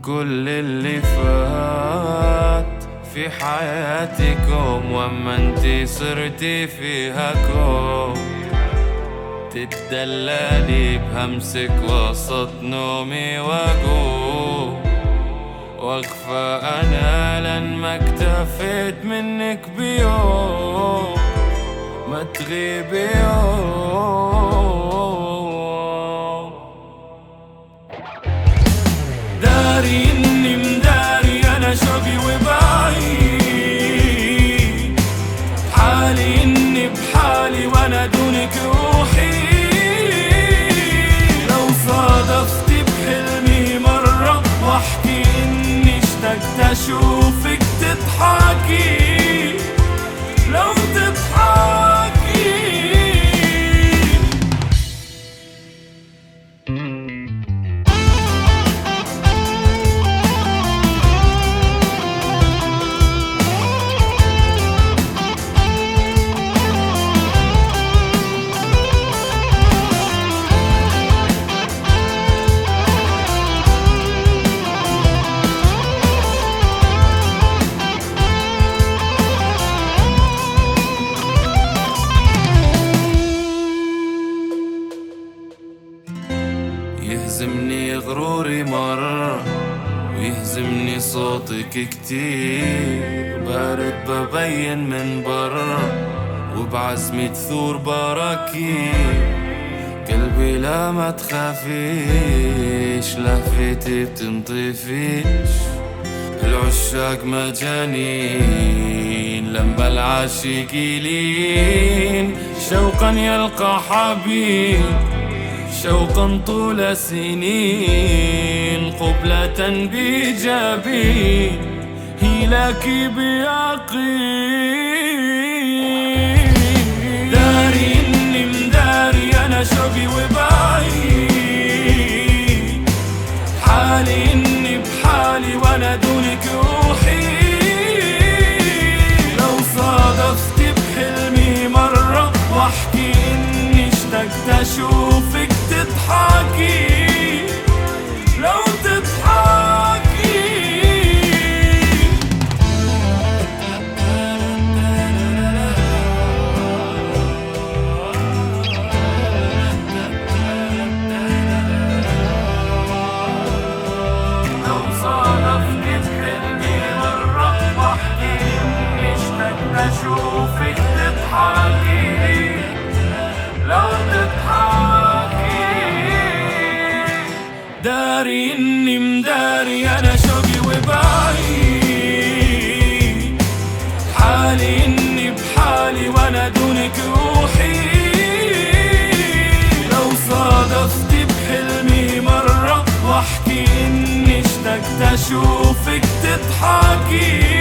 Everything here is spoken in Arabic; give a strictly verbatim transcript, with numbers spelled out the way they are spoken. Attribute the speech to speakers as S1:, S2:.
S1: كل اللي فات في حياتكم وما انتي صرتي فيها كوم، تتدللي بهمسك وسط نومي واقوم، واخفى انا لن ما اكتفيت منك بيوم، ما تغيبي يوم. داري اني مداري انا شوقي وبعيد، حالي اني بحالي وانا دونك روحي. لو صادفتي بحلمي مرة واحكي اني اشتقت اشوفك تضحكي، لو تضحكي. يهزمني غروري مرة ويهزمني صوتك كتير، بارد ببين من برا وبعزمي تثور براكين. قلبي لا ما تخافيش، لهفتي بتنطفيش، العشاق مجانين لما العاشقين شوقا يلقى حبيب، شوقا طول سنين قبلة بجبين هلاك بيقين. داري اني مداري انا شوقي وبعيد، حالي اني بحالي وانا دونك روحي. لو صادفتي بحلمي مرة واحكي اني اشتقت اشوفك تضحكي، لو تضحكي. لو صادفتني بحلمي مرة واحكي اني اشتقت اشوفك تضحكي، لو تضحكي. داري اني مداري انا شوقي وبعيد، حالي اني بحالي وانا دونك روحي. لو صادفتي بحلمي مرة واحكي اني اشتقت اشوفك تضحكي،